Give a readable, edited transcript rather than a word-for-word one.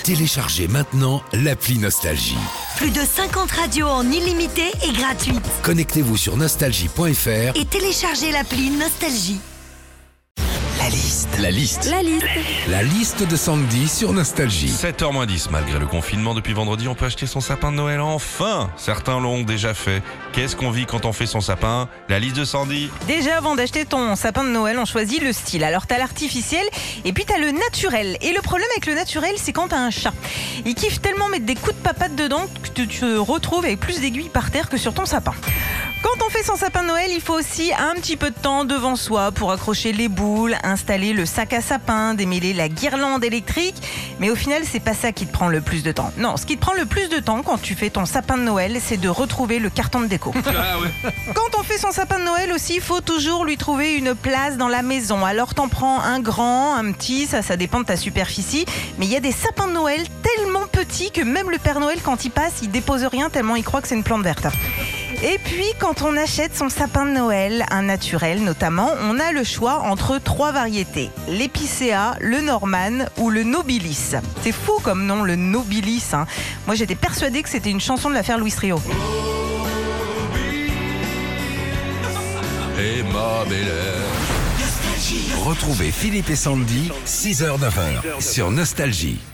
Téléchargez maintenant l'appli Nostalgie. Plus de 50 radios en illimité et gratuite. Connectez-vous sur nostalgie.fr Et téléchargez l'appli Nostalgie. La liste de Sandy sur Nostalgie. 7h-10, malgré le confinement depuis vendredi, on peut acheter son sapin de Noël enfin. Certains l'ont déjà fait. Qu'est-ce qu'on vit quand on fait son sapin? La liste de Sandy. Déjà, avant d'acheter ton sapin de Noël, on choisit le style. Alors, t'as l'artificiel et puis t'as le naturel. Et le problème avec le naturel, c'est quand t'as un chat. Il kiffe tellement mettre des coups de papate dedans que tu te retrouves avec plus d'aiguilles par terre que sur ton sapin. Quand on fait son sapin de Noël, il faut aussi un petit peu de temps devant soi pour accrocher les boules, installer le sac à sapin, démêler la guirlande électrique. Mais au final, c'est pas ça qui te prend le plus de temps. Non, ce qui te prend le plus de temps quand tu fais ton sapin de Noël, c'est de retrouver le carton de déco. Quand on fait son sapin de Noël aussi, il faut toujours lui trouver une place dans la maison. Alors t'en prends un grand, un petit, ça dépend de ta superficie. Mais il y a des sapins de Noël tellement petits que même le Père Noël, quand il passe, il dépose rien tellement il croit que c'est une plante verte. Et puis, quand on achète son sapin de Noël, un naturel notamment, on a le choix entre 3 variétés. L'épicéa, le Norman ou le Nobilis. C'est fou comme nom, le Nobilis. Moi, j'étais persuadée que c'était une chanson de l'affaire Louis Trio. Et ma belle-mère. Retrouvez Philippe et Sandy, 6h-9h sur Nostalgie.